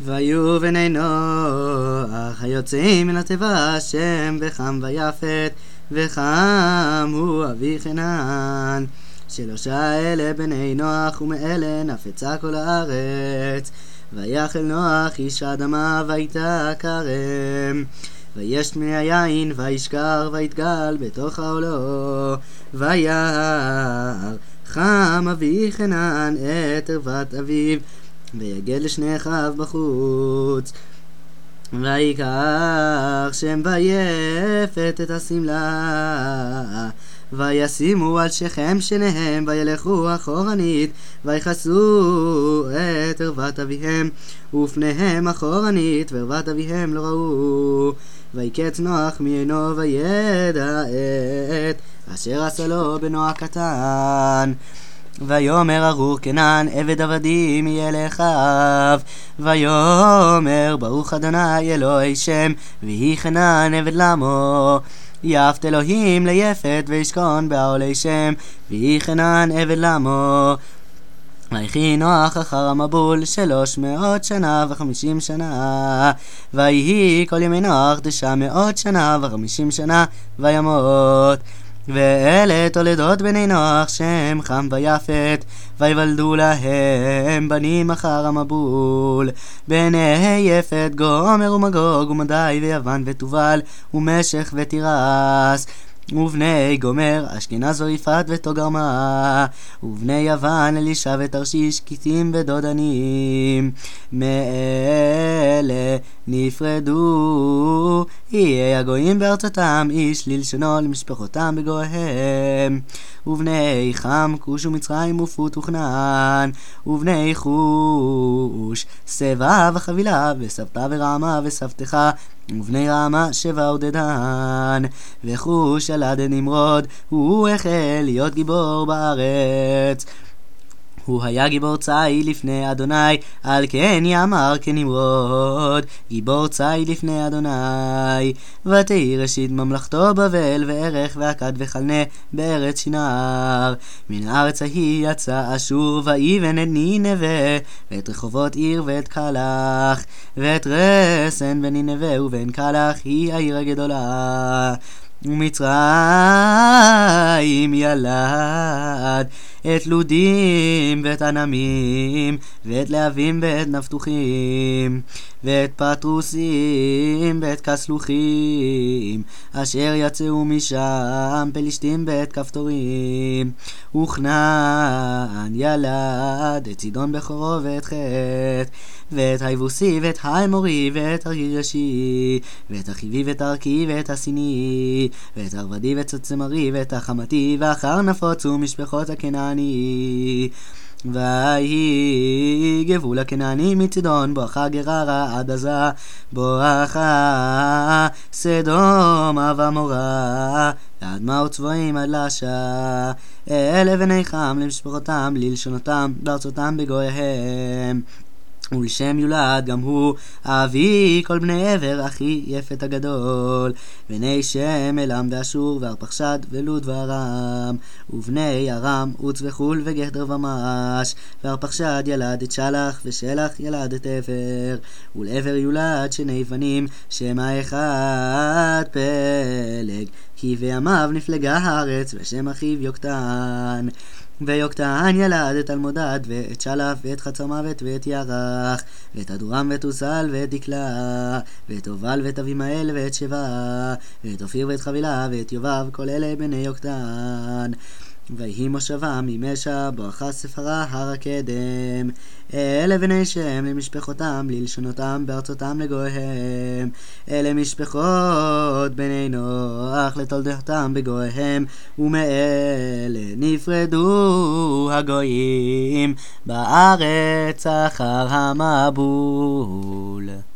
והיו בני נוח היוצאים מן התיבה שם וחם ויפת וחם הוא אבי חנן. 3 אלה בני נוח ומאלה נפצה כל הארץ. ויחל נוח איש האדמה ויתה כרם. וישת מן היין וישכר ויתגל בתוך העולו. וירא חם אבי חנן את ערוות אביו ויגד לשני אחיו בחוץ. ויקח שם ויפת את השמלה וישימו על שכם שניהם וילכו אחורנית ויחסו את ערוות אביהם ופניהם אחורנית וערוות אביהם לא ראו. ויקץ נוח מעינו וידע את אשר עשה לו בנו הקטן. ויאמר ארור כנען עבד עבדים יהיה לאחיו. ויאמר ברוך אדוני אלוהי שם ויהי חנן עבד לעמו. יפת אלוהים ליפת וישכון בעולי שם ויהי חנן עבד לעמו. ויחי נוח אחר המבול 300 שנה ו50 שנה. ויהי כל ימי נוח 900 שנה ו50 שנה וימות. ואלה תולדות בני נוח שם חם ויפת ויוולדו להם בנים אחר המבול. בני יפת גומר ומגוג ומדי ויוון ותובל ומשך ותירס. ובני גומר אשכנז ויפת ותוגרמה. ובני יוון אלישע ותרשיש כיתים ודודנים. מאלה נפרדו יהיה הגויים בארצותם איש ללשונו למשפחותם בגויהם. ובני חם כוש ומצרים ופוט וכנען. ובני חוש סבא וחבילה וסבתא ורעמה וסבתך. ובני רעמה 7 ודדן. וחוש ילד נמרוד הוא החל להיות גיבור בארץ. הוא היה גיבור צי לפני אדוני על כן יאמר כנמרוד גיבור צי לפני אדוני. ותהי ראשית ממלכתו בבל וערך ועקד וחלנה בארץ שנער. מן הארץ ההיא יצא אשור ויבן את נינווה ואת רחובות עיר ואת קלח ואת רסן בנינווה ובן קלח היא העיר הגדולה. ומצרים ילד את לודים ואת ענמים ואת להבים ואת נפתוחים ואת פטרוסים ואת כסלוחים אשר יצאו משם פלישתים ואת כפתורים. וכנען ילד את צידון בכורו ואת חטא ואת היבוסי ואת האמורי ואת הגירשי ואת החיבי ואת הארקי ואת הסיני ואת הרבדי ואת הצמרי ואת החמתי ואחר נפוצו משפחות הכנעני. ויהי גבול הכנעני מצידון בואכה גררה עד עזה בואכה סדום ועמורה עד מעות צבועים עד לשע. אלה בני חם למשפחותם ללשונותם בארצותם בגויהם. ולשם יולד גם הוא אבי כל בני עבר אחי יפת הגדול. בני שם אלם ואשור וארפחשד ולוד וארם. ובני ארם עוץ וחול וגדר ומש. וארפחשד ילד את שלח ושלח ילד את עבר. ולעבר יולד 2 בנים שם האחד פלג כי בימיו נפלגה הארץ ושם אחיו יוקטן. ויוקטן ילד את אלמודד ואת שלף ואת חצר מוות ואת ירח ואת אדורם ואת אוסל ואת דקלה ואת אובל ואת אבימאל ואת שבע ואת אופיר ואת חבילה ואת יובב כל אלה בני יוקטן. ויהי מושבם ממשה בואכה ספרה הר הקדם. אלה בני שם למשפחותם ללשונותם בארצותם לגויהם. אלה משפחות בני נוח לתולדותם בגויהם. ומאלה נפרדו הגויים בארץ אחר המבול.